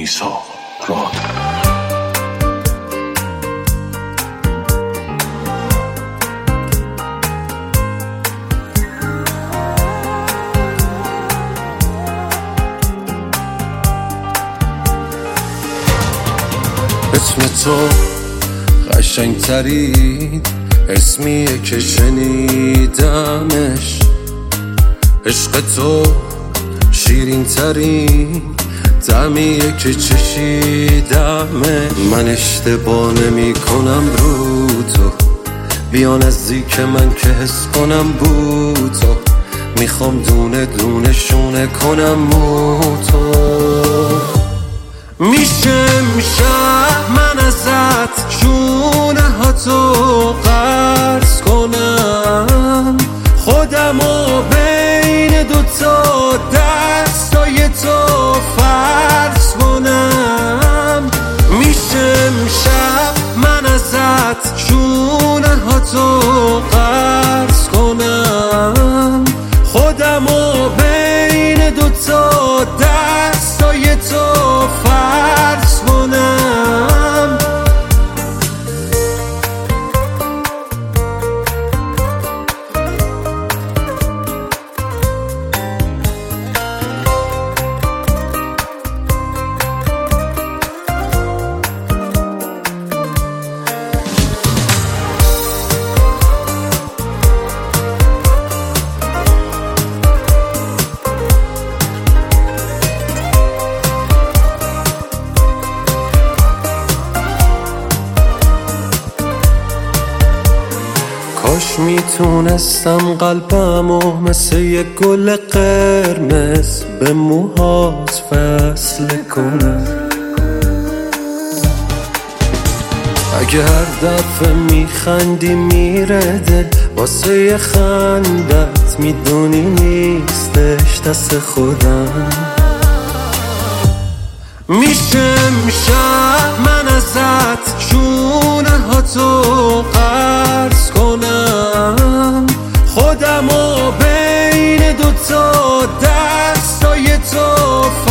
میثاق راد. اسم تو قشنگ ترین اسمیه که شنیدمش، عشق تو شیرین ترین طعمیه که چشیدمه. من اشتباه نمی کنم رو تو، بیا نزدیک من که حس کنم بو تو، میخوام دونه دونه شونه کنم مو تو. میشه من ازت شونه ها تو قرض کنم، خودمو بین دوتا دستای تو فرض کنم. میشه من ازت شونه ها تو قرض کنم، خودمو بین دوتا دستای تو فرض کنم. کاش میتونستم قلبمو مثل یه گل قرمز به موهات فصل کنم. اگه هر دفعه میخندی میره دل واسه یه خندت، میدونی نیستش دست خودم. میشه من ازت شونه ها تو قرض کنم، خودمو بین دوتا دستای تو